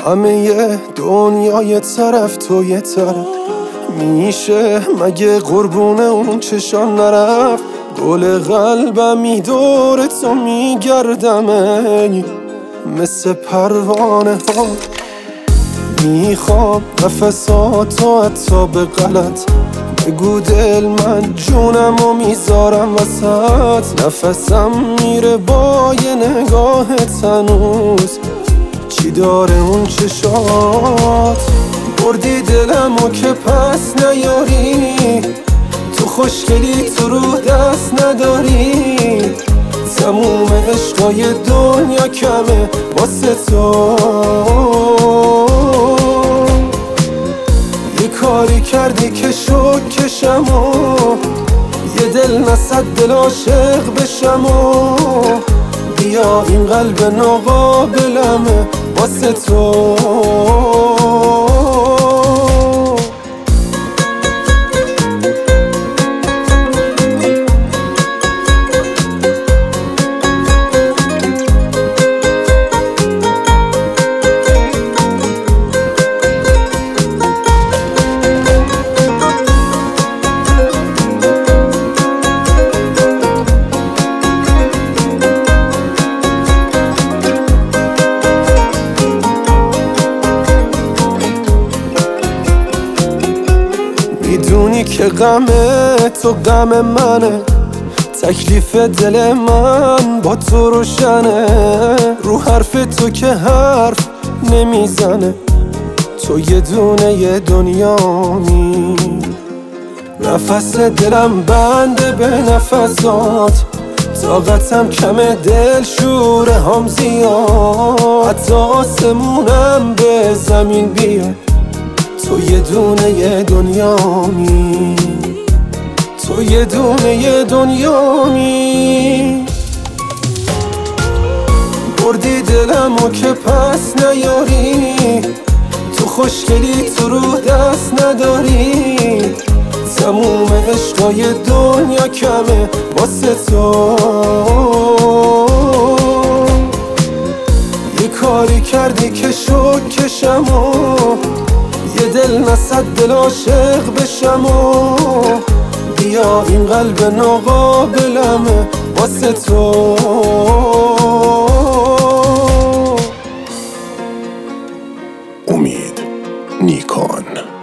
همه دنیا یه طرف تو یه طرف، میشه مگه قربون اون چشان نرفت؟ گل قلبم دور تو میگردم مثل پروانه ها، میخوام نفساتو حتی به غلط بگو دل، من جونم و میذارم وسط. نفسم میره با یه نگاهت هنوز، چی داره اون چشات؟ بردی دلمو که پس نیاری، تو خوشگلی تو رو دست نداری، تموم عشقای دنیا کمه واسه تو. یه کاری کردی که شد کشم و یه دل نصد دل عاشق بشم و بیا این قلب ناقابلمه واسه تو. میدونی که غم تو غم منه، تکلیف دل من با تو روشنه، رو حرف تو که حرف نمیزنه، تو یه دونه یه دنیامی. نفس دلم بنده به نفسات، طاقتم کمه دل شوره هم زیاد، حتی آسمونم به زمین بیاد، تو یه دونه یه دنیامی، تو یه دونه یه دنیامی. بردی دلمو که پس نیاری، تو خوشگلی تو رو دست نداری، تموم عشقای دنیا کمه واسه تو. یه کاری کردی که شد کشم و یه دل نصد دل عاشق بشم و بیا این قلب ناقابلمه واسه تو. امید نیکان.